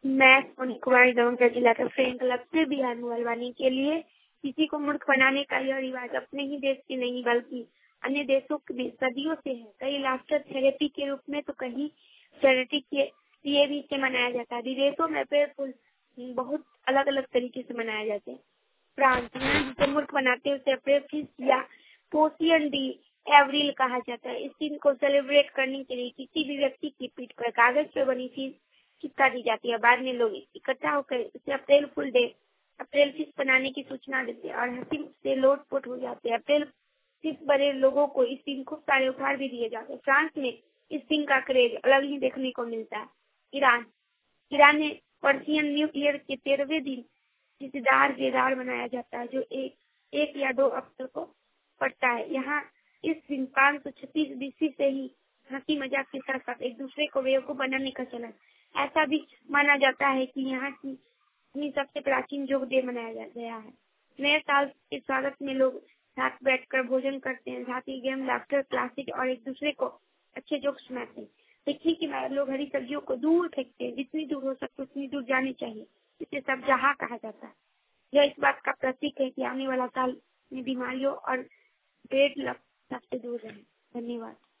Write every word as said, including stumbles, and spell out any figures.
मैं सोनी कुमारी दमोह जिला के फ्रेंड क्लब से बिहार मोबाइल वाणी के लिए किसी को मूर्ख बनाने का यह रिवाज अपने ही देश की नहीं बल्कि अन्य देशों में सदियों से है। कई लाफ्टर थेरेपी के रूप में तो कहीं चैरिटी के लिए भी इसे मनाया जाता है। विदेशों में पेड़ फूल बहुत अलग अलग तरीके से मनाए जाते हैं। फ्रांस में जिसे मूर्ख बनाते हैं उसे अप्रैल फिश या पोसियन डी एवरिल कहा जाता है। इस दिन को सेलिब्रेट करने के लिए किसी भी व्यक्ति की पीठ पर कागज पर बनी फीस चिपका दी जाती है। बाद में लोग इकट्ठा होकर इसे April fool day April fish बनाने की सूचना देते हैं और हंसी से लोटपोट हो जाते हैं। अप्रैल फिश बड़े लोगों को इस दिन खूब सारे उपहार भी दिए जाते हैं। फ्रांस में इस दिन का क्रेज अलग ही देखने को मिलता है। ईरान ईरान में पर्सियन न्यू ईयर के तेरहवें दिन जिसेदार बेदार मनाया जाता है जो एक एक या दो अप्रैल को पड़ता है। यहाँ इस दिन पाँच सौ छत्तीस बीसी से ही हंसी मजाक के साथ साथ एक दूसरे को बेवकूफ बनाने का चलन ऐसा भी माना जाता है कि यहाँ की सबसे प्राचीन योग डे मनाया गया है। नए साल के स्वागत में लोग साथ बैठकर भोजन करते हैं, साथ ही गेम लाफ्टर क्लासिक और एक दूसरे को अच्छे जोक सुनाते हैं। देखिए कि लोग हरी सब्जियों को दूर फेंकते हैं, जितनी दूर हो सकते उतनी दूर जानी चाहिए। इसे सब जहाँ कहा जाता है। यह इस बात का प्रतीक है कि आने वाला साल में बीमारियों और पेट लग सबसे दूर रहे। धन्यवाद।